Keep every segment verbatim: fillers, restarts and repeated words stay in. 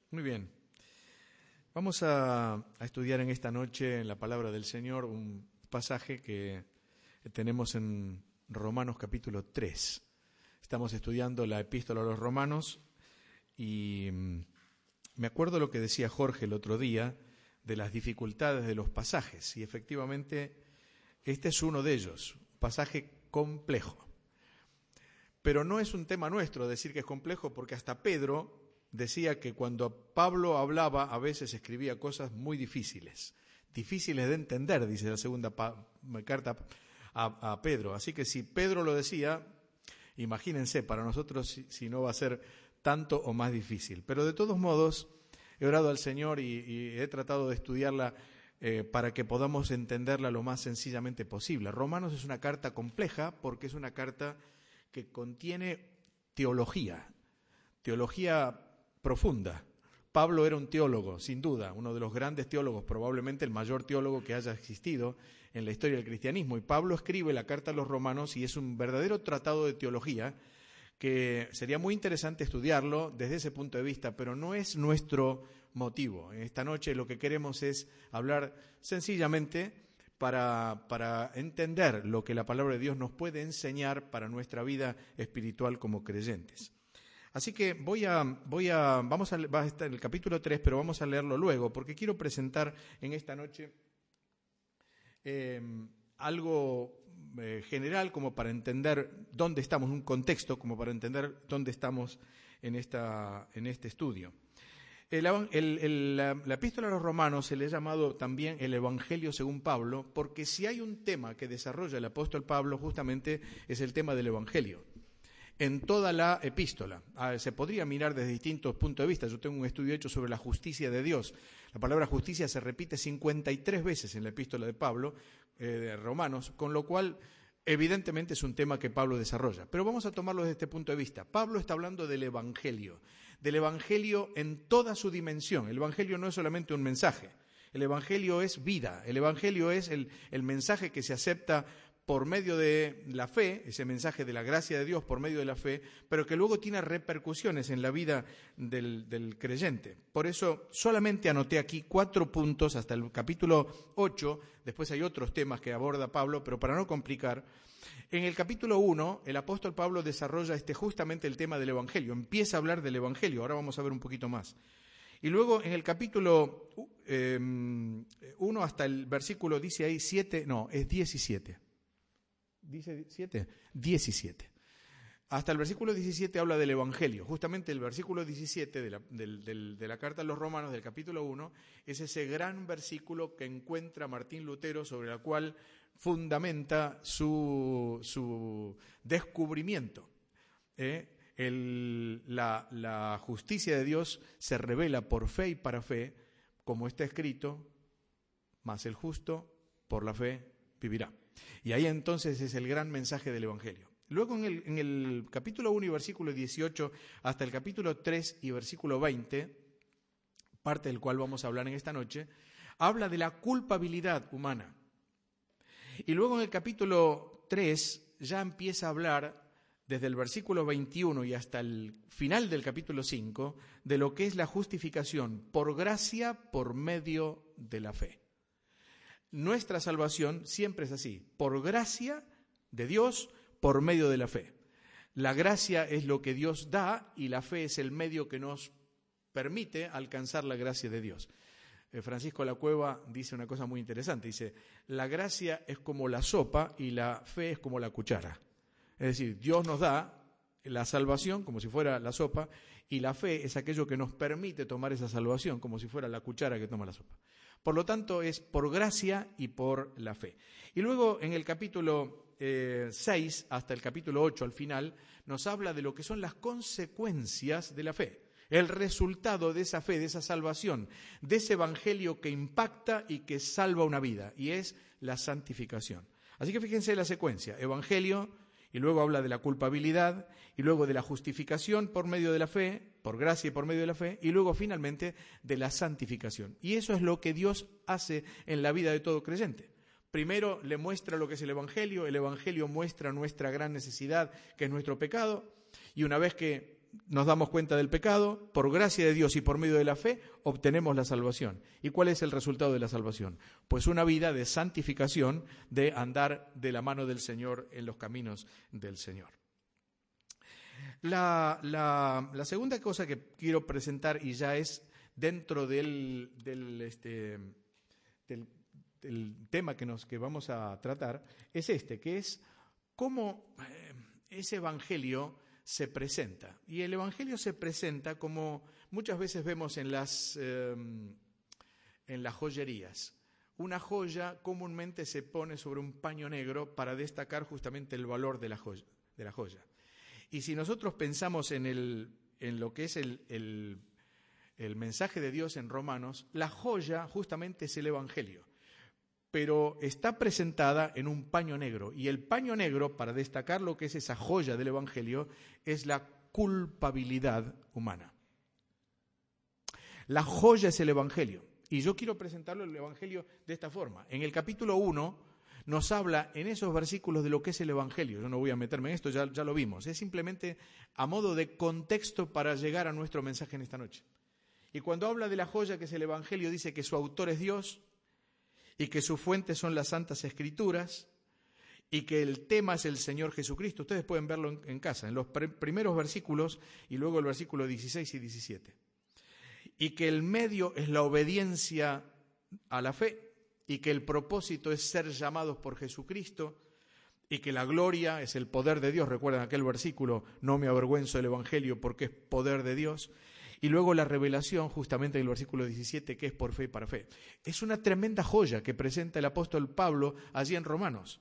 Muy bien. Vamos a, a estudiar en esta noche en la palabra del Señor un pasaje que tenemos en Romanos capítulo tres. Estamos estudiando la epístola a los Romanos y me acuerdo lo que decía Jorge el otro día de las dificultades de los pasajes, y efectivamente este es uno de ellos, un pasaje complejo. Pero no es un tema nuestro decir que es complejo, porque hasta Pedro decía que cuando Pablo hablaba a veces escribía cosas muy difíciles, difíciles de entender, dice la segunda pa- carta a, a Pedro. Así que si Pedro lo decía, imagínense para nosotros si, si no va a ser tanto o más difícil. Pero de todos modos, he orado al Señor y, y he tratado de estudiarla eh, para que podamos entenderla lo más sencillamente posible. Romanos es una carta compleja porque es una carta que contiene teología, teología profunda. Pablo era un teólogo, sin duda, uno de los grandes teólogos, probablemente el mayor teólogo que haya existido en la historia del cristianismo. Y Pablo escribe la carta a los Romanos y es un verdadero tratado de teología que sería muy interesante estudiarlo desde ese punto de vista, pero no es nuestro motivo. Esta noche lo que queremos es hablar sencillamente para, para entender lo que la palabra de Dios nos puede enseñar para nuestra vida espiritual como creyentes. Así que voy a, voy a, vamos a, va a estar en el capítulo tres, pero vamos a leerlo luego, porque quiero presentar en esta noche eh, algo eh, general como para entender dónde estamos, un contexto como para entender dónde estamos en, esta, en este estudio. El, el, el, la, la epístola a los Romanos se le ha llamado también el Evangelio según Pablo, porque si hay un tema que desarrolla el apóstol Pablo, justamente es el tema del Evangelio. En toda la epístola. Ah, se podría mirar desde distintos puntos de vista. Yo tengo un estudio hecho sobre la justicia de Dios. La palabra justicia se repite cincuenta y tres veces en la epístola de Pablo, eh, de Romanos, con lo cual evidentemente es un tema que Pablo desarrolla. Pero vamos a tomarlo desde este punto de vista. Pablo está hablando del Evangelio, del Evangelio en toda su dimensión. El Evangelio no es solamente un mensaje. El Evangelio es vida. El Evangelio es el, el mensaje que se acepta por medio de la fe, ese mensaje de la gracia de Dios por medio de la fe, pero que luego tiene repercusiones en la vida del, del creyente. Por eso solamente anoté aquí cuatro puntos hasta el capítulo ocho, después hay otros temas que aborda Pablo, pero para no complicar, en el capítulo uno el apóstol Pablo desarrolla este, justamente el tema del Evangelio, empieza a hablar del Evangelio, ahora vamos a ver un poquito más. Y luego en el capítulo eh, uno hasta el versículo, dice ahí siete, no, es diecisiete. ¿Dice siete? diecisiete. Hasta el versículo diecisiete habla del Evangelio. Justamente el versículo diecisiete de la, del, del, de la carta a los Romanos del capítulo uno es ese gran versículo que encuentra Martín Lutero, sobre el cual fundamenta su, su descubrimiento. ¿Eh? El, la, la justicia de Dios se revela por fe y para fe, como está escrito, mas el justo por la fe vivirá. Y ahí entonces es el gran mensaje del Evangelio. Luego en el, en el capítulo uno y versículo dieciocho hasta el capítulo tres y versículo veinte, parte del cual vamos a hablar en esta noche, habla de la culpabilidad humana. Y luego en el capítulo tres ya empieza a hablar desde el versículo veintiuno y hasta el final del capítulo cinco de lo que es la justificación por gracia por medio de la fe. Nuestra salvación siempre es así, por gracia de Dios, por medio de la fe. La gracia es lo que Dios da y la fe es el medio que nos permite alcanzar la gracia de Dios. Francisco La Cueva dice una cosa muy interesante, dice, la gracia es como la sopa y la fe es como la cuchara. Es decir, Dios nos da la salvación como si fuera la sopa y la fe es aquello que nos permite tomar esa salvación como si fuera la cuchara que toma la sopa. Por lo tanto, es por gracia y por la fe. Y luego, en el capítulo eh, seis hasta el capítulo ocho, al final, nos habla de lo que son las consecuencias de la fe. El resultado de esa fe, de esa salvación, de ese evangelio que impacta y que salva una vida, y es la santificación. Así que fíjense la secuencia, evangelio, y luego habla de la culpabilidad, y luego de la justificación por medio de la fe, por gracia y por medio de la fe, y luego finalmente de la santificación. Y eso es lo que Dios hace en la vida de todo creyente. Primero le muestra lo que es el Evangelio, el Evangelio muestra nuestra gran necesidad, que es nuestro pecado, y una vez que nos damos cuenta del pecado, por gracia de Dios y por medio de la fe, obtenemos la salvación. ¿Y cuál es el resultado de la salvación? Pues una vida de santificación, de andar de la mano del Señor en los caminos del Señor. La, la, la segunda cosa que quiero presentar, y ya es dentro del, del, este, del, del tema que, nos, que vamos a tratar, es este, que es cómo eh, ese evangelio se presenta. Y el evangelio se presenta como muchas veces vemos en las, eh, en las joyerías. Una joya comúnmente se pone sobre un paño negro para destacar justamente el valor de la joya. De la joya. Y si nosotros pensamos en, el, en lo que es el, el, el mensaje de Dios en Romanos, la joya justamente es el evangelio, pero está presentada en un paño negro. Y el paño negro, para destacar lo que es esa joya del evangelio, es la culpabilidad humana. La joya es el evangelio. Y yo quiero presentarlo el evangelio de esta forma. En el capítulo uno nos habla en esos versículos de lo que es el evangelio. Yo no voy a meterme en esto, ya, ya lo vimos. Es simplemente a modo de contexto para llegar a nuestro mensaje en esta noche. Y cuando habla de la joya que es el evangelio, dice que su autor es Dios y que su fuente son las santas escrituras y que el tema es el Señor Jesucristo. Ustedes pueden verlo en, en casa, en los pr- primeros versículos y luego el versículo dieciséis y diecisiete. Y que el medio es la obediencia a la fe, y que el propósito es ser llamados por Jesucristo, y que la gloria es el poder de Dios. Recuerdan aquel versículo, no me avergüenzo del evangelio porque es poder de Dios. Y luego la revelación, justamente en el versículo diecisiete, que es por fe y para fe. Es una tremenda joya que presenta el apóstol Pablo allí en Romanos.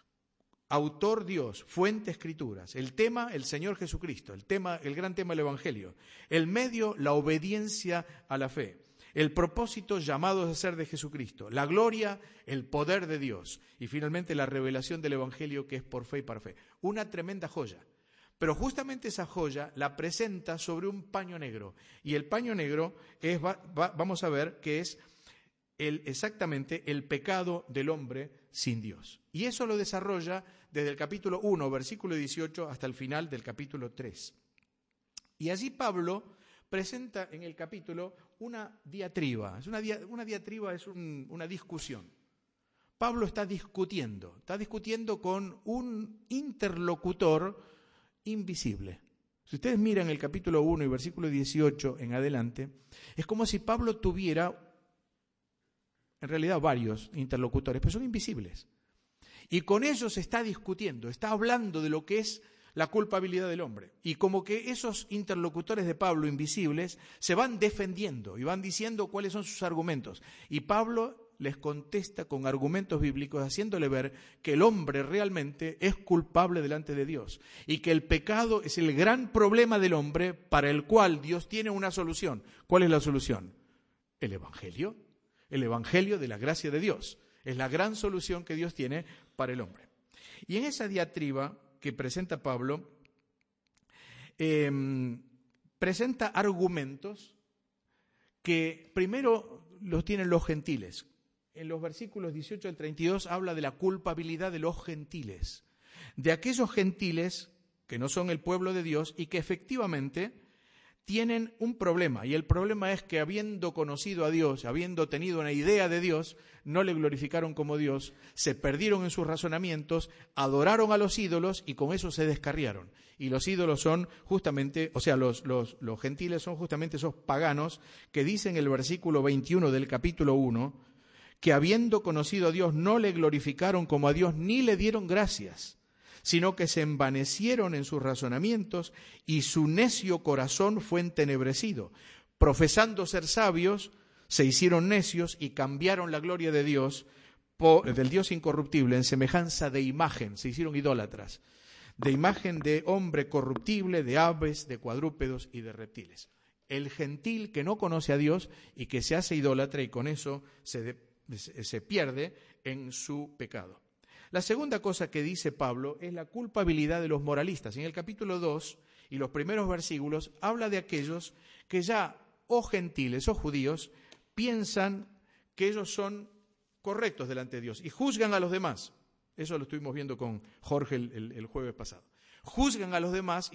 Autor Dios, fuente escrituras, el tema el Señor Jesucristo, el tema, el gran tema del evangelio. El medio, la obediencia a la fe. El propósito, llamados a ser de Jesucristo. La gloria, el poder de Dios. Y finalmente la revelación del evangelio, que es por fe y para fe. Una tremenda joya. Pero justamente esa joya la presenta sobre un paño negro. Y el paño negro es, va, va, vamos a ver, que es el, exactamente el pecado del hombre sin Dios. Y eso lo desarrolla desde el capítulo uno, versículo dieciocho, hasta el final del capítulo tres. Y allí Pablo presenta en el capítulo una diatriba. Es una, dia, una diatriba es un, una discusión. Pablo está discutiendo, está discutiendo con un interlocutor invisible. Si ustedes miran el capítulo uno y versículo dieciocho en adelante, es como si Pablo tuviera, en realidad, varios interlocutores, pero son invisibles. Y con ellos está discutiendo, está hablando de lo que es la culpabilidad del hombre. Y como que esos interlocutores de Pablo invisibles se van defendiendo y van diciendo cuáles son sus argumentos. Y Pablo les contesta con argumentos bíblicos, haciéndole ver que el hombre realmente es culpable delante de Dios y que el pecado es el gran problema del hombre para el cual Dios tiene una solución. ¿Cuál es la solución? El Evangelio. El Evangelio de la gracia de Dios. Es la gran solución que Dios tiene para el hombre. Y en esa diatriba que presenta Pablo, eh, presenta argumentos que primero los tienen los gentiles. En los versículos dieciocho al treinta y dos habla de la culpabilidad de los gentiles, de aquellos gentiles que no son el pueblo de Dios y que efectivamente tienen un problema, y el problema es que habiendo conocido a Dios, habiendo tenido una idea de Dios, no le glorificaron como Dios, se perdieron en sus razonamientos, adoraron a los ídolos y con eso se descarriaron. Y los ídolos son justamente, o sea, los, los, los gentiles son justamente esos paganos que dicen el versículo veintiuno del capítulo uno, que habiendo conocido a Dios no le glorificaron como a Dios ni le dieron gracias, sino que se envanecieron en sus razonamientos y su necio corazón fue entenebrecido. Profesando ser sabios, se hicieron necios y cambiaron la gloria de Dios, por, del Dios incorruptible, en semejanza de imagen, se hicieron idólatras, de imagen de hombre corruptible, de aves, de cuadrúpedos y de reptiles. El gentil que no conoce a Dios y que se hace idólatra y con eso se, de, se pierde en su pecado. La segunda cosa que dice Pablo es la culpabilidad de los moralistas. En el capítulo dos y los primeros versículos habla de aquellos que ya, o gentiles o judíos, piensan que ellos son correctos delante de Dios y juzgan a los demás. Eso lo estuvimos viendo con Jorge el, el, el jueves pasado. Juzgan a los demás y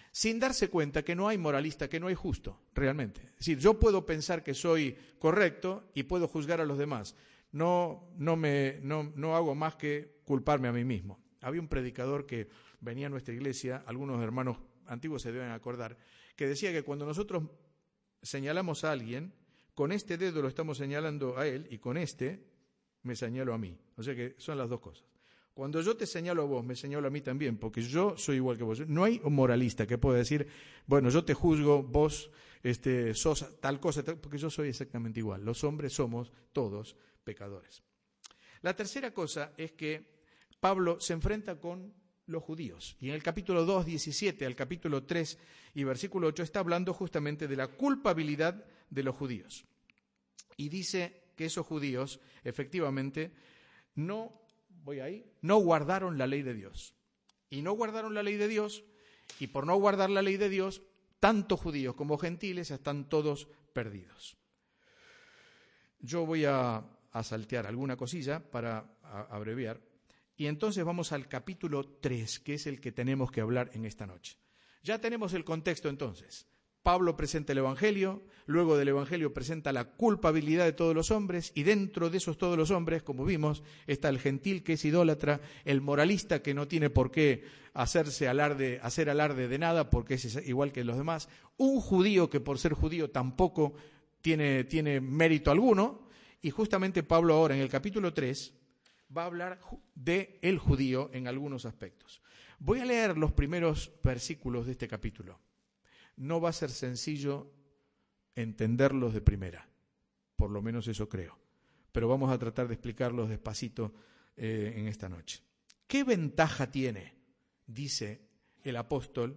sin darse cuenta que no hay moralista, que no hay justo, realmente. Es decir, yo puedo pensar que soy correcto y puedo juzgar a los demás. No, no, me, no, no hago más que culparme a mí mismo. Había un predicador que venía a nuestra iglesia, algunos hermanos antiguos se deben acordar, que decía que cuando nosotros señalamos a alguien, con este dedo lo estamos señalando a él y con este me señalo a mí. O sea que son las dos cosas. Cuando yo te señalo a vos, me señalo a mí también, porque yo soy igual que vos. No hay un moralista que pueda decir, bueno, yo te juzgo, vos este, sos tal cosa, tal, porque yo soy exactamente igual. Los hombres somos todos pecadores. La tercera cosa es que Pablo se enfrenta con los judíos. Y en el capítulo dos, diecisiete, al capítulo tres y versículo ocho, está hablando justamente de la culpabilidad de los judíos. Y dice que esos judíos, efectivamente, no... Voy ahí, no guardaron la ley de Dios. Y no guardaron la ley de Dios, y por no guardar la ley de Dios, tanto judíos como gentiles están todos perdidos. Yo voy a, a saltear alguna cosilla para a, abreviar, y entonces vamos al capítulo tres, que es el que tenemos que hablar en esta noche. Ya tenemos el contexto entonces. Pablo presenta el Evangelio, luego del Evangelio presenta la culpabilidad de todos los hombres, y dentro de esos todos los hombres, como vimos, está el gentil que es idólatra, el moralista que no tiene por qué hacerse alarde, hacer alarde de nada porque es igual que los demás, un judío que por ser judío tampoco tiene, tiene mérito alguno, y justamente Pablo ahora en el capítulo tres va a hablar de el judío en algunos aspectos. Voy a leer los primeros versículos de este capítulo. No va a ser sencillo entenderlos de primera, por lo menos eso creo, pero vamos a tratar de explicarlos despacito eh, en esta noche. ¿Qué ventaja tiene, dice el apóstol,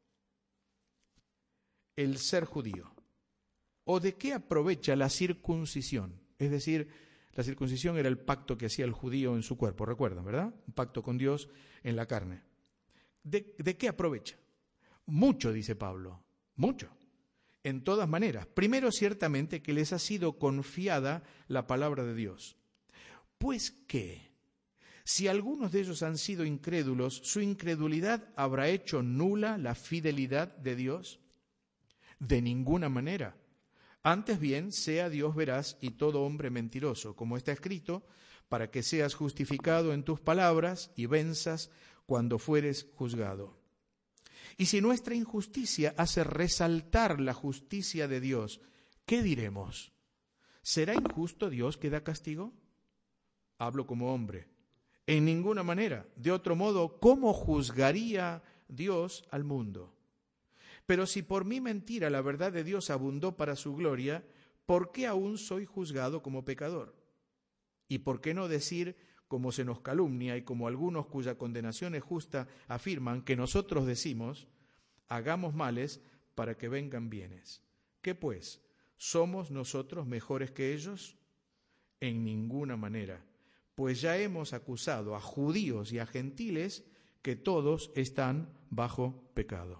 el ser judío? ¿O de qué aprovecha la circuncisión? Es decir, la circuncisión era el pacto que hacía el judío en su cuerpo, recuerdan, ¿verdad? Un pacto con Dios en la carne. ¿De, de qué aprovecha? Mucho, dice Pablo. Mucho, en todas maneras. Primero, ciertamente, que les ha sido confiada la palabra de Dios. Pues que, si algunos de ellos han sido incrédulos, ¿su incredulidad habrá hecho nula la fidelidad de Dios? De ninguna manera. Antes bien, sea Dios veraz y todo hombre mentiroso, como está escrito, para que seas justificado en tus palabras y venzas cuando fueres juzgado. Y si nuestra injusticia hace resaltar la justicia de Dios, ¿qué diremos? ¿Será injusto Dios que da castigo? Hablo como hombre. En ninguna manera. De otro modo, ¿cómo juzgaría Dios al mundo? Pero si por mi mentira la verdad de Dios abundó para su gloria, ¿por qué aún soy juzgado como pecador? ¿Y por qué no decir, como se nos calumnia y como algunos cuya condenación es justa afirman que nosotros decimos, hagamos males para que vengan bienes? ¿Qué pues? ¿Somos nosotros mejores que ellos? En ninguna manera, pues ya hemos acusado a judíos y a gentiles que todos están bajo pecado.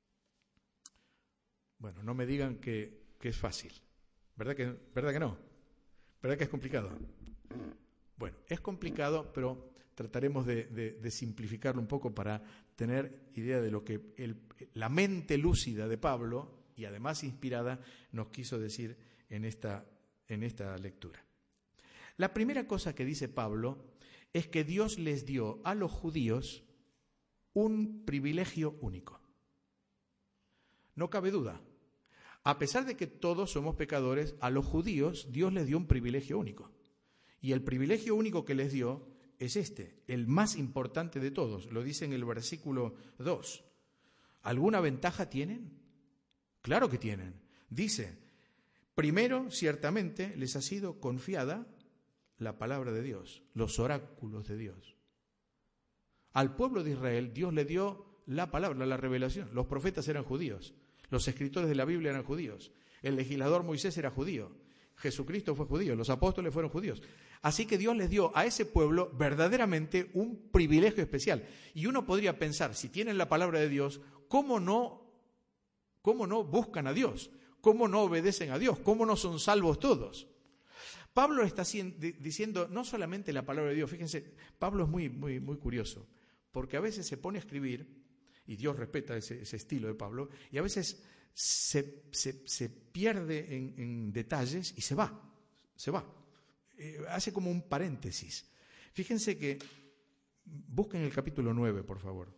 Bueno, no me digan que, que es fácil, ¿verdad que, verdad que no? ¿Verdad que es complicado? Bueno, es complicado, pero trataremos de, de, de simplificarlo un poco para tener idea de lo que el, la mente lúcida de Pablo, y además inspirada, nos quiso decir en esta, en esta lectura. La primera cosa que dice Pablo es que Dios les dio a los judíos un privilegio único. No cabe duda. A pesar de que todos somos pecadores, a los judíos Dios les dio un privilegio único. Y el privilegio único que les dio es este, el más importante de todos. Lo dice en el versículo dos. ¿Alguna ventaja tienen? Claro que tienen. Dice, primero, ciertamente, les ha sido confiada la palabra de Dios, los oráculos de Dios. Al pueblo de Israel Dios le dio la palabra, la revelación. Los profetas eran judíos, los escritores de la Biblia eran judíos, el legislador Moisés era judío, Jesucristo fue judío, los apóstoles fueron judíos. Así que Dios les dio a ese pueblo verdaderamente un privilegio especial. Y uno podría pensar, si tienen la palabra de Dios, ¿cómo no, cómo no buscan a Dios? ¿Cómo no obedecen a Dios? ¿Cómo no son salvos todos? Pablo está diciendo no solamente la palabra de Dios. Fíjense, Pablo es muy, muy, muy curioso, porque a veces se pone a escribir y Dios respeta ese, ese estilo de Pablo, y a veces se, se, se pierde en, en detalles y se va, se va. Eh, hace como un paréntesis. Fíjense que, busquen el capítulo nueve, por favor.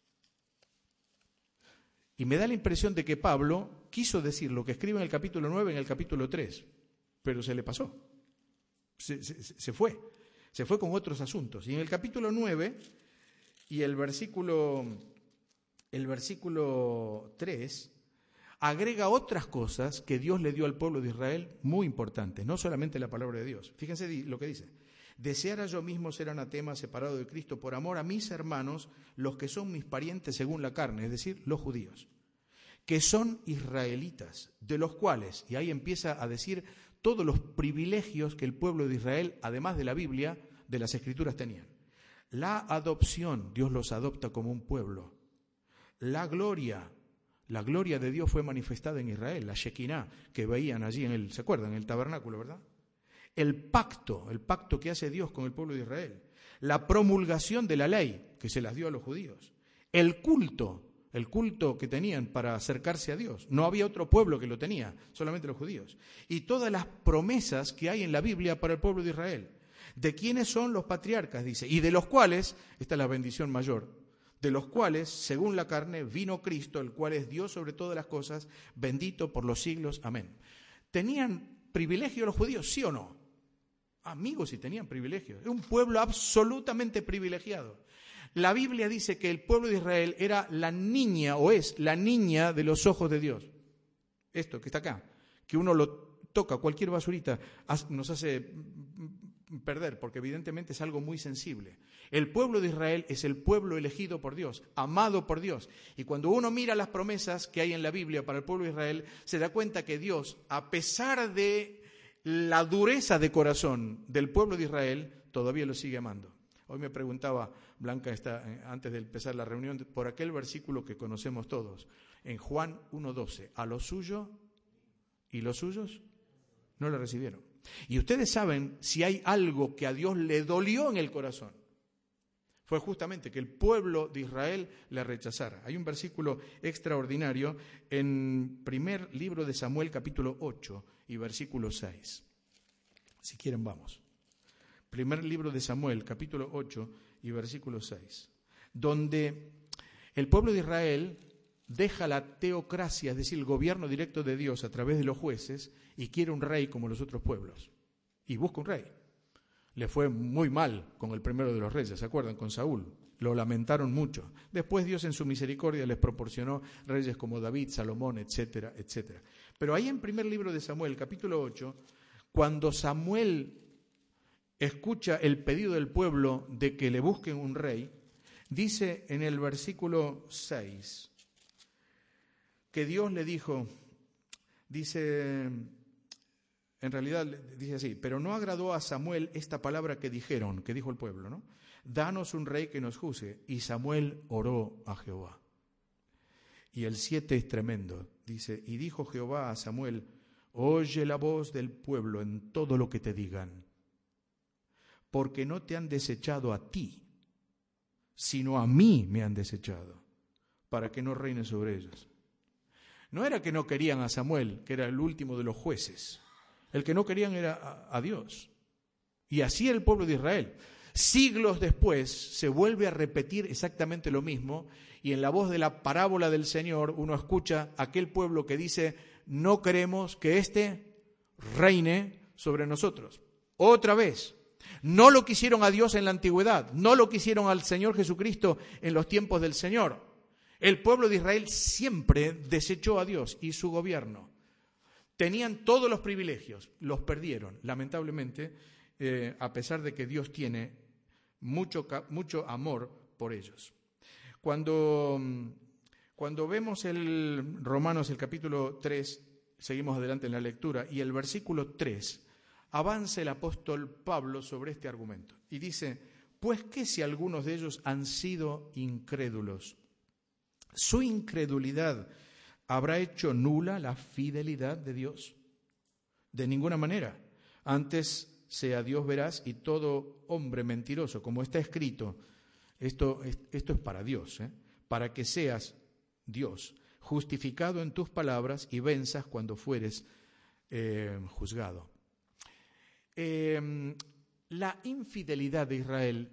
Y me da la impresión de que Pablo quiso decir lo que escribe en el capítulo nueve en el capítulo tres, pero se le pasó, se, se, se fue, se fue con otros asuntos. Y en el capítulo nueve y el versículo, el versículo tres agrega otras cosas que Dios le dio al pueblo de Israel muy importantes, no solamente la palabra de Dios. Fíjense lo que dice: deseara yo mismo ser anatema, separado de Cristo, por amor a mis hermanos, los que son mis parientes según la carne, es decir, los judíos, que son israelitas, de los cuales, y ahí empieza a decir todos los privilegios que el pueblo de Israel, además de la Biblia, de las Escrituras tenían. La adopción, Dios los adopta como un pueblo. La gloria, la gloria de Dios fue manifestada en Israel, la Shekinah, que veían allí en el, ¿se acuerdan? En el tabernáculo, ¿verdad? El pacto, el pacto que hace Dios con el pueblo de Israel. La promulgación de la ley, que se las dio a los judíos. El culto, el culto que tenían para acercarse a Dios. No había otro pueblo que lo tenía, solamente los judíos. Y todas las promesas que hay en la Biblia para el pueblo de Israel. ¿De quiénes son los patriarcas? Dice, y de los cuales, esta es la bendición mayor, de los cuales, según la carne, vino Cristo, el cual es Dios sobre todas las cosas, bendito por los siglos. Amén. ¿Tenían privilegio los judíos, sí o no? Amigos, y tenían privilegios. Es un pueblo absolutamente privilegiado. La Biblia dice que el pueblo de Israel era la niña, o es la niña de los ojos de Dios. Esto que está acá, que uno lo toca, cualquier basurita, nos hace perder, porque evidentemente es algo muy sensible. El pueblo de Israel es el pueblo elegido por Dios, amado por Dios. Y cuando uno mira las promesas que hay en la Biblia para el pueblo de Israel, se da cuenta que Dios, a pesar de la dureza de corazón del pueblo de Israel, todavía lo sigue amando. Hoy me preguntaba Blanca, esta, antes de empezar la reunión, por aquel versículo que conocemos todos, en Juan uno doce, a lo suyo y los suyos no lo recibieron. Y ustedes saben, si hay algo que a Dios le dolió en el corazón, fue justamente que el pueblo de Israel le rechazara. Hay un versículo extraordinario en primer libro de Samuel, capítulo ocho y versículo seis. Si quieren, vamos. Primer libro de Samuel, capítulo ocho y versículo seis, donde el pueblo de Israel deja la teocracia, es decir, el gobierno directo de Dios a través de los jueces, y quiere un rey como los otros pueblos. Y busca un rey. Le fue muy mal con el primero de los reyes, ¿se acuerdan? Con Saúl. Lo lamentaron mucho. Después Dios en su misericordia les proporcionó reyes como David, Salomón, etcétera, etcétera. Pero ahí en primer libro de Samuel, capítulo ocho, cuando Samuel escucha el pedido del pueblo de que le busquen un rey, dice en el versículo seis que Dios le dijo, dice, en realidad dice así, pero no agradó a Samuel esta palabra que dijeron, que dijo el pueblo, ¿no? Danos un rey que nos juzgue. Y Samuel oró a Jehová. Y el siete es tremendo, dice, y dijo Jehová a Samuel, oye la voz del pueblo en todo lo que te digan, porque no te han desechado a ti, sino a mí me han desechado, para que no reine sobre ellos. No era que no querían a Samuel, que era el último de los jueces. El que no querían era a, a Dios. Y así era el pueblo de Israel. Siglos después se vuelve a repetir exactamente lo mismo, y en la voz de la parábola del Señor uno escucha a aquel pueblo que dice, no queremos que éste reine sobre nosotros. Otra vez. No lo quisieron a Dios en la antigüedad, no lo quisieron al Señor Jesucristo en los tiempos del Señor. El pueblo de Israel siempre desechó a Dios y su gobierno. Tenían todos los privilegios, los perdieron, lamentablemente, eh, a pesar de que Dios tiene mucho, mucho amor por ellos. Cuando, cuando vemos el Romanos, el capítulo tres, seguimos adelante en la lectura, y el versículo tres, avanza el apóstol Pablo sobre este argumento. Y dice, pues ¿qué si algunos de ellos han sido incrédulos? ¿Su incredulidad habrá hecho nula la fidelidad de Dios? De ninguna manera. Antes sea Dios veraz y todo hombre mentiroso, como está escrito. Esto, esto es para Dios, ¿eh? para que seas, Dios, justificado en tus palabras y venzas cuando fueres eh, juzgado. Eh, la infidelidad de Israel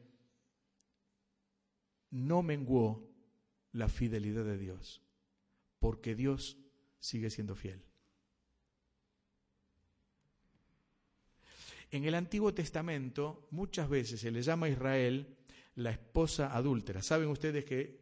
no menguó la fidelidad de Dios, porque Dios sigue siendo fiel. En el Antiguo Testamento muchas veces se le llama a Israel la esposa adúltera. Saben ustedes que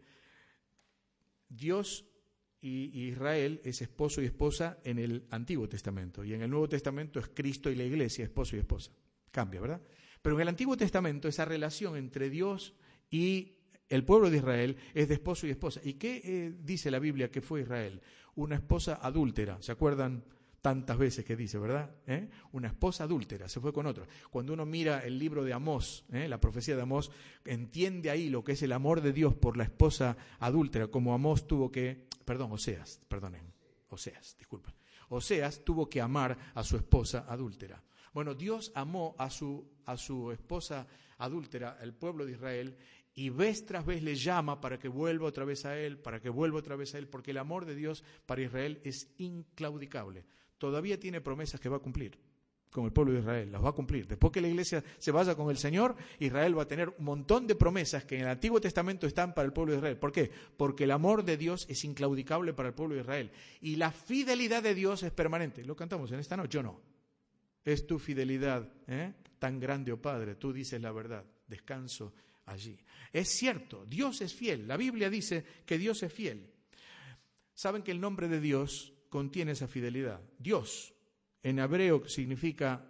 Dios y Israel es esposo y esposa en el Antiguo Testamento, y en el Nuevo Testamento es Cristo y la Iglesia, esposo y esposa. Cambia, ¿verdad? Pero en el Antiguo Testamento esa relación entre Dios y el pueblo de Israel es de esposo y esposa. ¿Y qué eh, dice la Biblia que fue Israel? Una esposa adúltera. ¿Se acuerdan tantas veces que dice, verdad? ¿Eh? Una esposa adúltera, se fue con otro. Cuando uno mira el libro de Amós, ¿eh? la profecía de Amós, entiende ahí lo que es el amor de Dios por la esposa adúltera, como Amós tuvo que, perdón, Oseas, perdonen, Oseas, disculpen. Oseas tuvo que amar a su esposa adúltera. Bueno, Dios amó a su, a su esposa adúltera, el pueblo de Israel, y vez tras vez le llama para que vuelva otra vez a él, para que vuelva otra vez a él, porque el amor de Dios para Israel es inclaudicable. Todavía tiene promesas que va a cumplir con el pueblo de Israel, las va a cumplir. Después que la iglesia se vaya con el Señor, Israel va a tener un montón de promesas que en el Antiguo Testamento están para el pueblo de Israel. ¿Por qué? Porque el amor de Dios es inclaudicable para el pueblo de Israel. Y la fidelidad de Dios es permanente. ¿Lo cantamos en esta noche o no? Es tu fidelidad, ¿eh? Tan grande, oh Padre, tú dices la verdad. Descanso allí. Es cierto, Dios es fiel. La Biblia dice que Dios es fiel. ¿Saben que el nombre de Dios contiene esa fidelidad? Dios, en hebreo, significa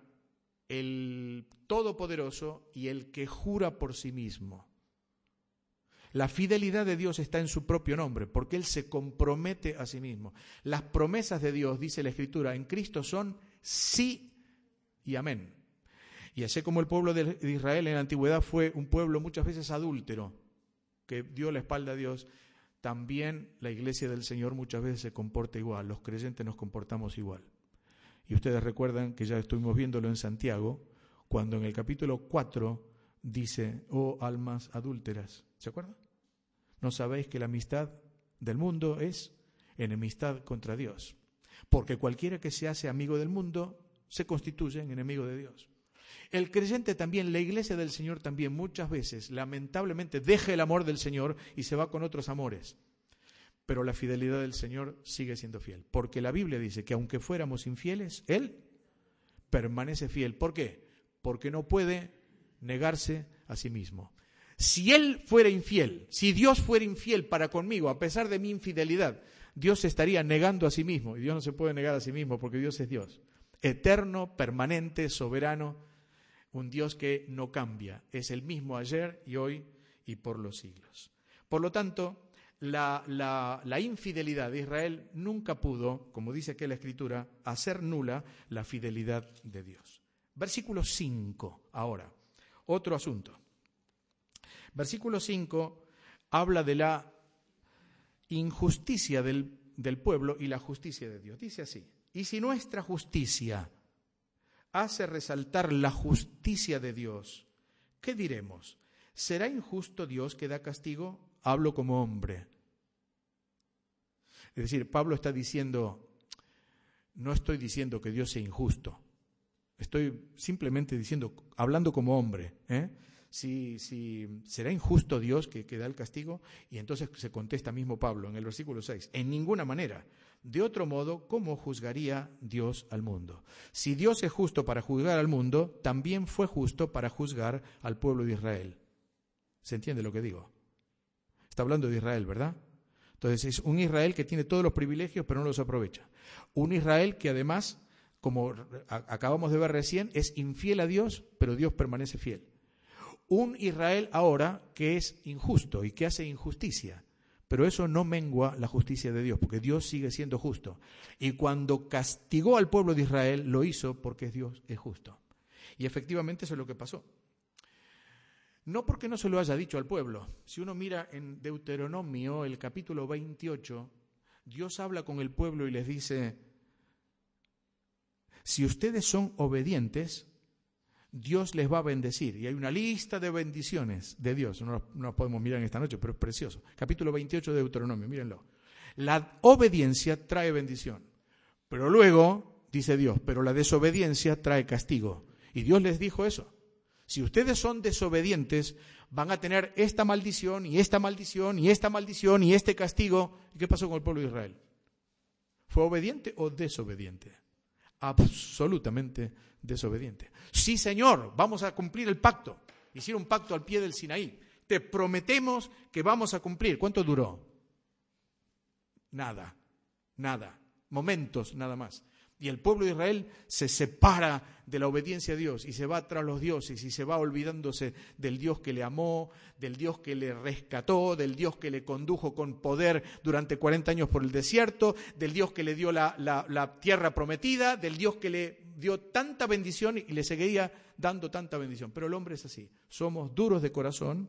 el todopoderoso y el que jura por sí mismo. La fidelidad de Dios está en su propio nombre, porque Él se compromete a sí mismo. Las promesas de Dios, dice la Escritura, en Cristo son sí y amén. Y así como el pueblo de Israel en la antigüedad fue un pueblo muchas veces adúltero, que dio la espalda a Dios, también la iglesia del Señor muchas veces se comporta igual, los creyentes nos comportamos igual. Y ustedes recuerdan que ya estuvimos viéndolo en Santiago, cuando en el capítulo cuatro dice, oh almas adúlteras, ¿se acuerdan? ¿No sabéis que la amistad del mundo es enemistad contra Dios? Porque cualquiera que se hace amigo del mundo se constituye en enemigo de Dios. El creyente también, la iglesia del Señor también muchas veces, lamentablemente, deja el amor del Señor y se va con otros amores. Pero la fidelidad del Señor sigue siendo fiel. Porque la Biblia dice que aunque fuéramos infieles, Él permanece fiel. ¿Por qué? Porque no puede negarse a sí mismo. Si Él fuera infiel, si Dios fuera infiel para conmigo, a pesar de mi infidelidad, Dios se estaría negando a sí mismo. Y Dios no se puede negar a sí mismo porque Dios es Dios. Eterno, permanente, soberano. Un Dios que no cambia, es el mismo ayer y hoy y por los siglos. Por lo tanto, la, la, la infidelidad de Israel nunca pudo, como dice aquí la Escritura, hacer nula la fidelidad de Dios. Versículo cinco, ahora, otro asunto. Versículo cinco habla de la injusticia del, del pueblo y la justicia de Dios. Dice así, y si nuestra justicia hace resaltar la justicia de Dios, ¿qué diremos? ¿Será injusto Dios que da castigo? Hablo como hombre. Es decir, Pablo está diciendo, no estoy diciendo que Dios sea injusto, estoy simplemente diciendo, hablando como hombre, ¿eh? Si, si será injusto Dios que, que da el castigo, y entonces se contesta mismo Pablo en el versículo seis, en ninguna manera. De otro modo, ¿cómo juzgaría Dios al mundo? Si Dios es justo para juzgar al mundo, también fue justo para juzgar al pueblo de Israel. ¿Se entiende lo que digo? Está hablando de Israel, ¿verdad? Entonces es un Israel que tiene todos los privilegios pero no los aprovecha. Un Israel que además, como acabamos de ver recién, es infiel a Dios, pero Dios permanece fiel. Un Israel ahora que es injusto y que hace injusticia. Pero eso no mengua la justicia de Dios, porque Dios sigue siendo justo. Y cuando castigó al pueblo de Israel, lo hizo porque Dios es justo. Y efectivamente eso es lo que pasó. No porque no se lo haya dicho al pueblo. Si uno mira en Deuteronomio, el capítulo veintiocho, Dios habla con el pueblo y les dice, si ustedes son obedientes, Dios les va a bendecir. Y hay una lista de bendiciones de Dios. No las podemos mirar en esta noche, pero es precioso. Capítulo veintiocho de Deuteronomio, mírenlo. La obediencia trae bendición. Pero luego, dice Dios, pero la desobediencia trae castigo. Y Dios les dijo eso. Si ustedes son desobedientes, van a tener esta maldición, y esta maldición, y esta maldición, y este castigo. ¿Y qué pasó con el pueblo de Israel? ¿Fue obediente o desobediente? Absolutamente desobediente. Sí, Señor, vamos a cumplir el pacto. Hicieron un pacto al pie del Sinaí. Te prometemos que vamos a cumplir. ¿Cuánto duró? Nada, nada. Momentos nada más. Y el pueblo de Israel se separa de la obediencia a Dios y se va tras los dioses y se va olvidándose del Dios que le amó, del Dios que le rescató, del Dios que le condujo con poder durante cuarenta años por el desierto, del Dios que le dio la, la, la tierra prometida, del Dios que le dio tanta bendición y le seguiría dando tanta bendición. Pero el hombre es así. Somos duros de corazón,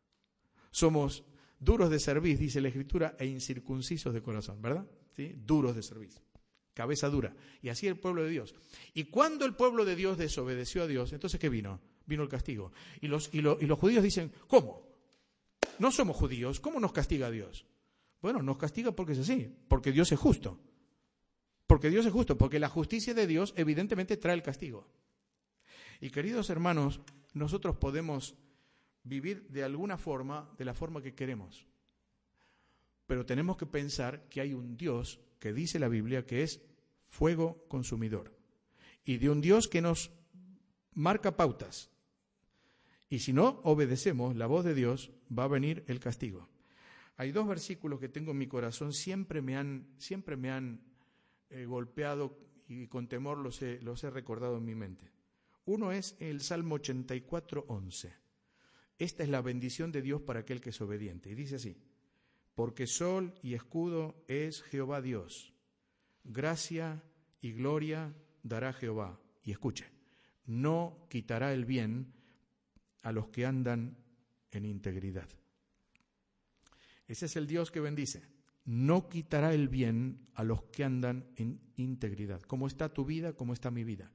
somos duros de cerviz, dice la Escritura, e incircuncisos de corazón, ¿verdad? ¿Sí? Duros de cerviz. Cabeza dura. Y así el pueblo de Dios. Y cuando el pueblo de Dios desobedeció a Dios, entonces ¿qué vino? Vino el castigo. Y los, y, lo, y los judíos dicen, ¿cómo? No somos judíos, ¿cómo nos castiga Dios? Bueno, nos castiga porque es así, porque Dios es justo. Porque Dios es justo, porque la justicia de Dios evidentemente trae el castigo. Y queridos hermanos, nosotros podemos vivir de alguna forma, de la forma que queremos. Pero tenemos que pensar que hay un Dios que dice la Biblia que es fuego consumidor, y de un Dios que nos marca pautas, y si no obedecemos la voz de Dios, va a venir el castigo. Hay dos versículos que tengo en mi corazón, siempre me han, siempre me han eh, golpeado y con temor los he, los he recordado en mi mente. Uno es el Salmo ochenta y cuatro, once. Esta es la bendición de Dios para aquel que es obediente, y dice así: porque sol y escudo es Jehová Dios, gracia y gloria dará Jehová. Y escuche, no quitará el bien a los que andan en integridad. Ese es el Dios que bendice. No quitará el bien a los que andan en integridad. ¿Cómo está tu vida? ¿Cómo está mi vida?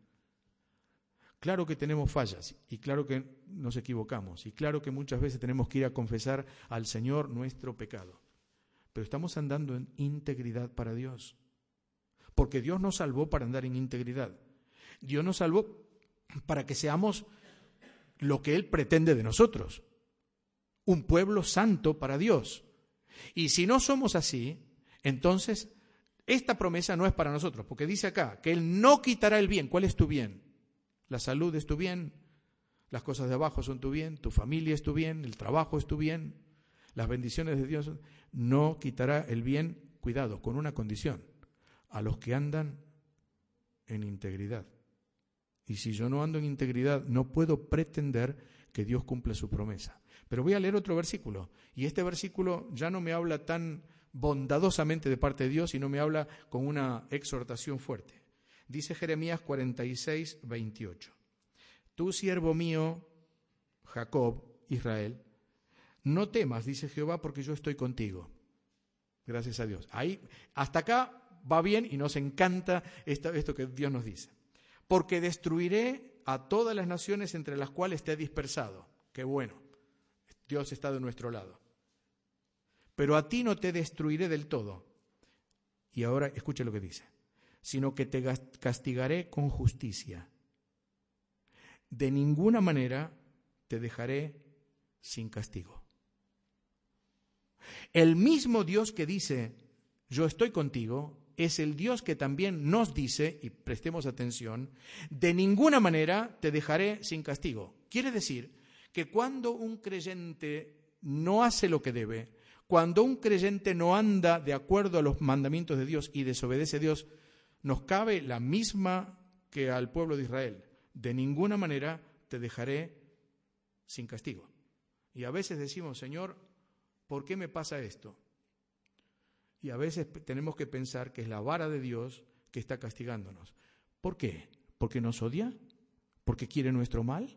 Claro que tenemos fallas y claro que nos equivocamos y claro que muchas veces tenemos que ir a confesar al Señor nuestro pecado. Pero estamos andando en integridad para Dios. Porque Dios nos salvó para andar en integridad. Dios nos salvó para que seamos lo que Él pretende de nosotros. Un pueblo santo para Dios. Y si no somos así, entonces esta promesa no es para nosotros. Porque dice acá que Él no quitará el bien. ¿Cuál es tu bien? La salud es tu bien. Las cosas de abajo son tu bien. Tu familia es tu bien. El trabajo es tu bien. Las bendiciones de Dios. No quitará el bien, cuidado, con una condición: a los que andan en integridad. Y si yo no ando en integridad, no puedo pretender que Dios cumpla su promesa. Pero voy a leer otro versículo, y este versículo ya no me habla tan bondadosamente de parte de Dios, sino me habla con una exhortación fuerte. Dice Jeremías cuarenta y seis, veintiocho. Tú, siervo mío, Jacob, Israel, no temas, dice Jehová, porque yo estoy contigo. Gracias a Dios. Ahí, hasta acá va bien y nos encanta esto, esto que Dios nos dice. Porque destruiré a todas las naciones entre las cuales te he dispersado. Qué bueno. Dios está de nuestro lado. Pero a ti no te destruiré del todo. Y ahora escuche lo que dice. Sino que te castigaré con justicia. De ninguna manera te dejaré sin castigo. El mismo Dios que dice, yo estoy contigo, es el Dios que también nos dice, y prestemos atención, de ninguna manera te dejaré sin castigo. Quiere decir que cuando un creyente no hace lo que debe, cuando un creyente no anda de acuerdo a los mandamientos de Dios y desobedece a Dios, nos cabe la misma que al pueblo de Israel. De ninguna manera te dejaré sin castigo. Y a veces decimos, Señor, ¿por qué me pasa esto? Y a veces tenemos que pensar que es la vara de Dios que está castigándonos. ¿Por qué? ¿Porque nos odia? ¿Porque quiere nuestro mal?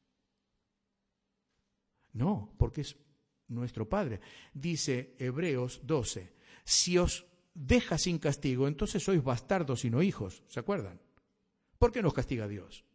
No, porque es nuestro Padre. Dice Hebreos doce, si os deja sin castigo, entonces sois bastardos y no hijos. ¿Se acuerdan? ¿Por qué nos castiga Dios?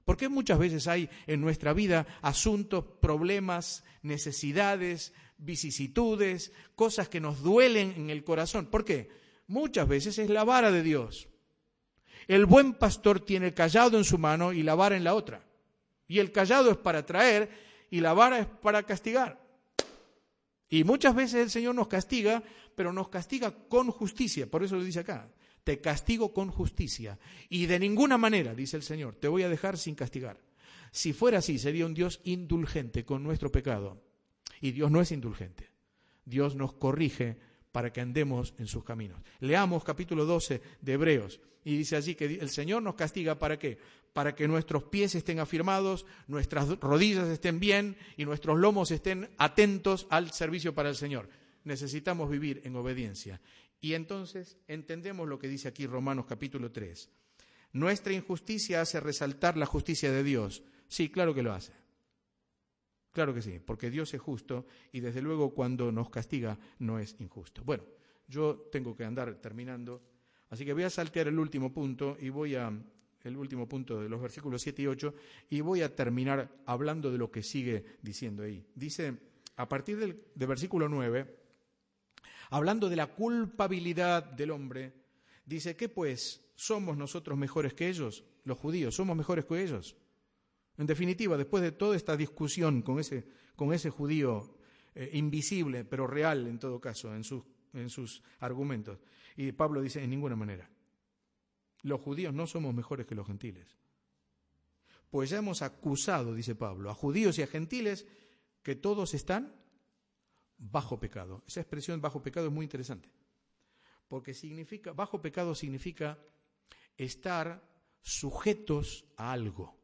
¿Por qué muchas veces hay en nuestra vida asuntos, problemas, necesidades, vicisitudes, cosas que nos duelen en el corazón? ¿Por qué? Muchas veces es la vara de Dios. El buen pastor tiene el cayado en su mano y la vara en la otra. Y el cayado es para traer y la vara es para castigar. Y muchas veces el Señor nos castiga, pero nos castiga con justicia. Por eso lo dice acá. Te castigo con justicia. Y de ninguna manera, dice el Señor, te voy a dejar sin castigar. Si fuera así, sería un Dios indulgente con nuestro pecado. Y Dios no es indulgente. Dios nos corrige para que andemos en sus caminos. Leamos capítulo doce de Hebreos. Y dice allí que el Señor nos castiga, ¿para qué? Para que nuestros pies estén afirmados, nuestras rodillas estén bien y nuestros lomos estén atentos al servicio para el Señor. Necesitamos vivir en obediencia. Y entonces entendemos lo que dice aquí Romanos capítulo tres. Nuestra injusticia hace resaltar la justicia de Dios. Sí, claro que lo hace. Claro que sí, porque Dios es justo y desde luego cuando nos castiga no es injusto. Bueno, yo tengo que andar terminando, así que voy a saltear el último punto y voy a el último punto de los versículos siete y ocho y voy a terminar hablando de lo que sigue diciendo ahí. Dice, a partir del, del versículo nueve, hablando de la culpabilidad del hombre, dice, ¿qué pues? ¿Somos nosotros mejores que ellos? Los judíos, ¿somos mejores que ellos? En definitiva, después de toda esta discusión con ese, con ese judío eh, invisible, pero real en todo caso, en sus, en sus argumentos, y Pablo dice, en ninguna manera. Los judíos no somos mejores que los gentiles. Pues ya hemos acusado, dice Pablo, a judíos y a gentiles que todos están bajo pecado. Esa expresión bajo pecado es muy interesante, porque significa, bajo pecado significa estar sujetos a algo.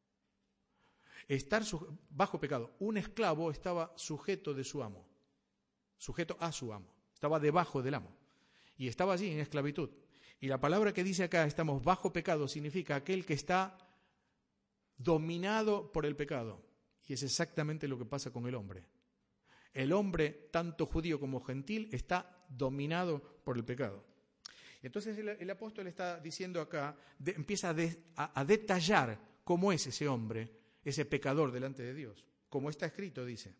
Estar su, bajo pecado. Un esclavo estaba sujeto de su amo, sujeto a su amo, estaba debajo del amo y estaba allí en esclavitud. Y la palabra que dice acá, estamos bajo pecado, significa aquel que está dominado por el pecado. Y es exactamente lo que pasa con el hombre. El hombre, tanto judío como gentil, está dominado por el pecado. Entonces el, el apóstol está diciendo acá, de, empieza a, de, a, a detallar cómo es ese hombre, ese pecador delante de Dios, como está escrito, dice.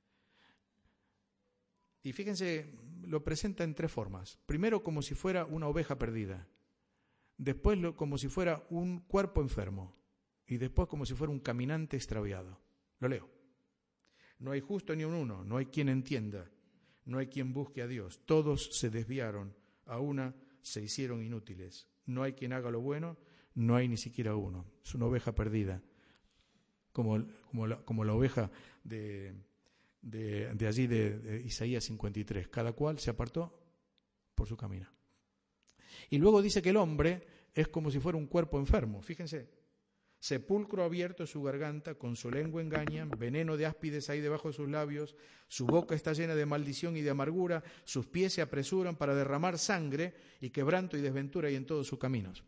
Y fíjense, lo presenta en tres formas. Primero como si fuera una oveja perdida, después lo, como si fuera un cuerpo enfermo y después como si fuera un caminante extraviado. Lo leo. No hay justo ni un uno, no hay quien entienda, no hay quien busque a Dios. Todos se desviaron, a una se hicieron inútiles. No hay quien haga lo bueno, no hay ni siquiera uno. Es una oveja perdida, como, como, la, como la oveja de, de, de allí de, de Isaías cincuenta y tres. Cada cual se apartó por su camino. Y luego dice que el hombre es como si fuera un cuerpo enfermo. Fíjense, sepulcro abierto su garganta, con su lengua engañan, veneno de áspides hay debajo de sus labios, su boca está llena de maldición y de amargura, sus pies se apresuran para derramar sangre y quebranto y desventura hay en todos sus caminos.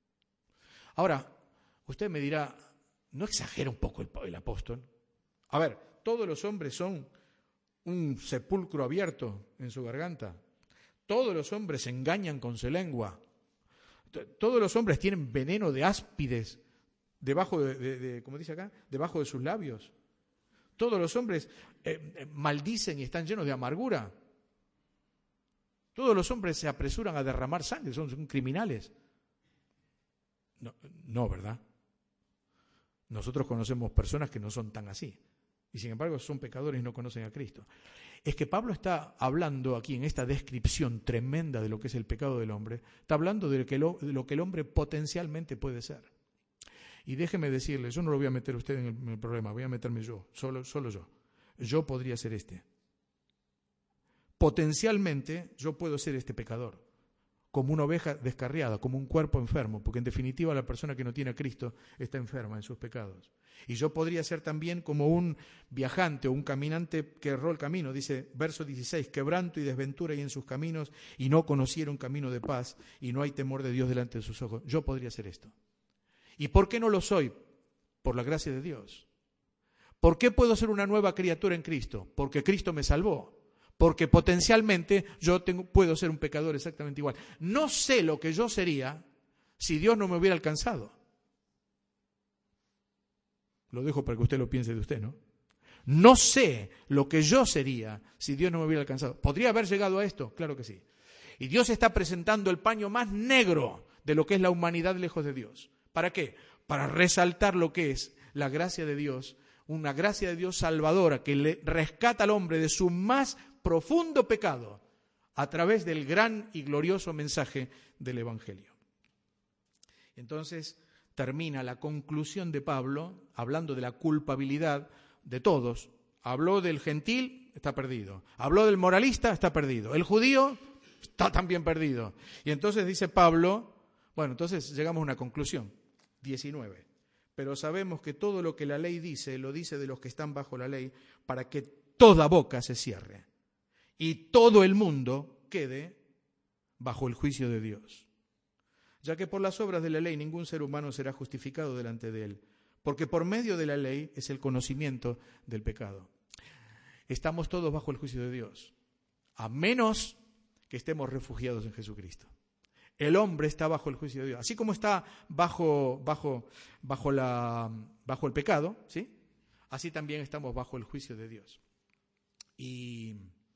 Ahora, usted me dirá, ¿no exagera un poco el, el apóstol? A ver, todos los hombres son un sepulcro abierto en su garganta, todos los hombres se engañan con su lengua, todos los hombres tienen veneno de áspides debajo de, de, de, como dice acá, debajo de sus labios. Todos los hombres eh, eh, maldicen y están llenos de amargura. Todos los hombres se apresuran a derramar sangre, son, son criminales. No, no, ¿verdad? Nosotros conocemos personas que no son tan así. Y sin embargo son pecadores y no conocen a Cristo. Es que Pablo está hablando aquí en esta descripción tremenda de lo que es el pecado del hombre, está hablando de lo que, lo, de lo que el hombre potencialmente puede ser. Y déjeme decirle, yo no lo voy a meter a usted en el, en el problema, voy a meterme yo, solo, solo yo. Yo podría ser este. Potencialmente yo puedo ser este pecador, como una oveja descarriada, como un cuerpo enfermo, porque en definitiva la persona que no tiene a Cristo está enferma en sus pecados. Y yo podría ser también como un viajante o un caminante que erró el camino, dice verso dieciséis, quebranto y desventura hay en sus caminos y no conocieron camino de paz y no hay temor de Dios delante de sus ojos. Yo podría ser esto. ¿Y por qué no lo soy? Por la gracia de Dios. ¿Por qué puedo ser una nueva criatura en Cristo? Porque Cristo me salvó. Porque potencialmente yo tengo, puedo ser un pecador exactamente igual. No sé lo que yo sería si Dios no me hubiera alcanzado. Lo dejo para que usted lo piense de usted, ¿no? No sé lo que yo sería si Dios no me hubiera alcanzado. ¿Podría haber llegado a esto? Claro que sí. Y Dios está presentando el paño más negro de lo que es la humanidad lejos de Dios. ¿Para qué? Para resaltar lo que es la gracia de Dios, una gracia de Dios salvadora que le rescata al hombre de su más profundo pecado a través del gran y glorioso mensaje del Evangelio. Entonces termina la conclusión de Pablo, hablando de la culpabilidad de todos. Habló del gentil, está perdido. Habló del moralista, está perdido. El judío está también perdido. Y entonces dice Pablo, bueno, entonces llegamos a una conclusión. diecinueve. Pero sabemos que todo lo que la ley dice, lo dice de los que están bajo la ley, para que toda boca se cierre y todo el mundo quede bajo el juicio de Dios. Ya que por las obras de la ley ningún ser humano será justificado delante de él, porque por medio de la ley es el conocimiento del pecado. Estamos todos bajo el juicio de Dios, a menos que estemos refugiados en Jesucristo. El hombre está bajo el juicio de Dios. Así como está bajo, bajo, bajo, la, bajo el pecado, ¿sí? Así también estamos bajo el juicio de Dios. Y,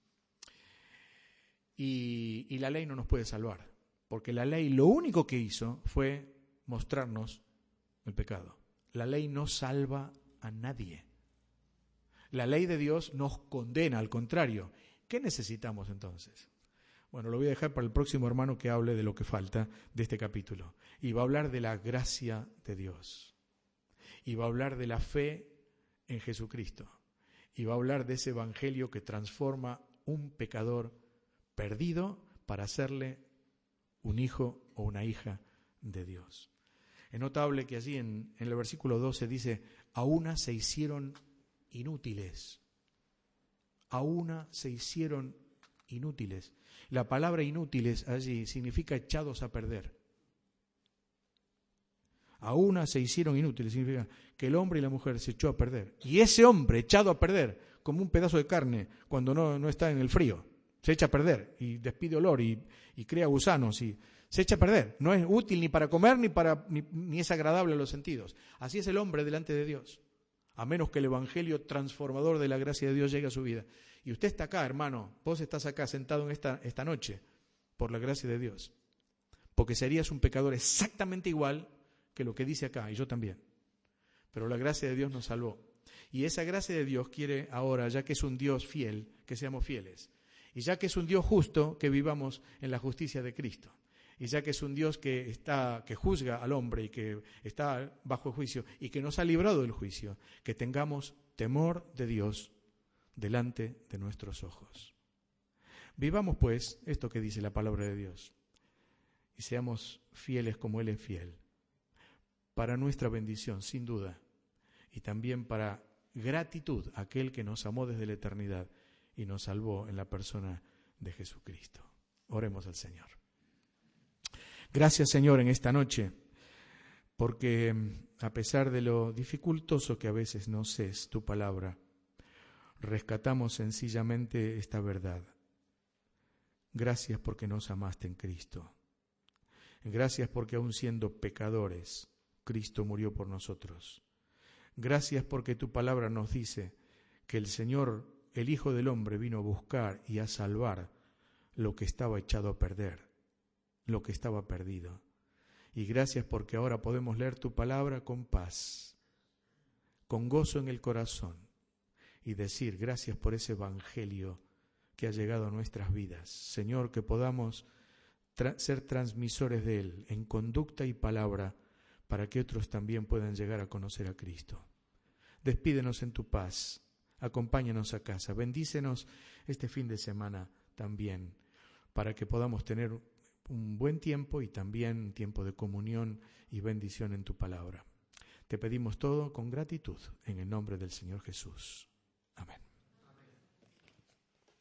y, y la ley no nos puede salvar, porque la ley lo único que hizo fue mostrarnos el pecado. La ley no salva a nadie. La ley de Dios nos condena, al contrario. ¿Qué necesitamos entonces? Bueno, lo voy a dejar para el próximo hermano que hable de lo que falta de este capítulo. Y va a hablar de la gracia de Dios. Y va a hablar de la fe en Jesucristo. Y va a hablar de ese evangelio que transforma un pecador perdido para hacerle un hijo o una hija de Dios. Es notable que allí en, en el versículo doce dice, a una se hicieron inútiles. A una se hicieron inútiles. La palabra inútiles allí significa echados a perder. A una se hicieron inútiles, significa que el hombre y la mujer se echó a perder. Y ese hombre echado a perder, como un pedazo de carne cuando no, no está en el frío, se echa a perder y despide olor y, y crea gusanos y se echa a perder. No es útil ni para comer ni, para, ni, ni es agradable a los sentidos. Así es el hombre delante de Dios, a menos que el evangelio transformador de la gracia de Dios llegue a su vida. Y usted está acá, hermano, vos estás acá sentado en esta, esta noche por la gracia de Dios, porque serías un pecador exactamente igual que lo que dice acá, y yo también. Pero la gracia de Dios nos salvó. Y esa gracia de Dios quiere ahora, ya que es un Dios fiel, que seamos fieles. Y ya que es un Dios justo, que vivamos en la justicia de Cristo. Y ya que es un Dios que está, que juzga al hombre y que está bajo el juicio y que nos ha librado del juicio, que tengamos temor de Dios delante de nuestros ojos. Vivamos pues esto que dice la palabra de Dios y seamos fieles como Él es fiel, para nuestra bendición, sin duda, y también para gratitud a aquel que nos amó desde la eternidad y nos salvó en la persona de Jesucristo. Oremos al Señor. Gracias, Señor, en esta noche, porque a pesar de lo dificultoso que a veces nos es tu palabra, rescatamos sencillamente esta verdad. Gracias porque nos amaste en Cristo. Gracias porque aun siendo pecadores, Cristo murió por nosotros. Gracias porque tu palabra nos dice que el Señor, el Hijo del Hombre, vino a buscar y a salvar lo que estaba echado a perder, lo que estaba perdido. Y gracias porque ahora podemos leer tu palabra con paz, con gozo en el corazón, y decir gracias por ese evangelio que ha llegado a nuestras vidas. Señor, que podamos tra- ser transmisores de él en conducta y palabra para que otros también puedan llegar a conocer a Cristo. Despídenos en tu paz, acompáñanos a casa, bendícenos este fin de semana también, para que podamos tener un buen tiempo y también tiempo de comunión y bendición en tu palabra. Te pedimos todo con gratitud en el nombre del Señor Jesús. Amén.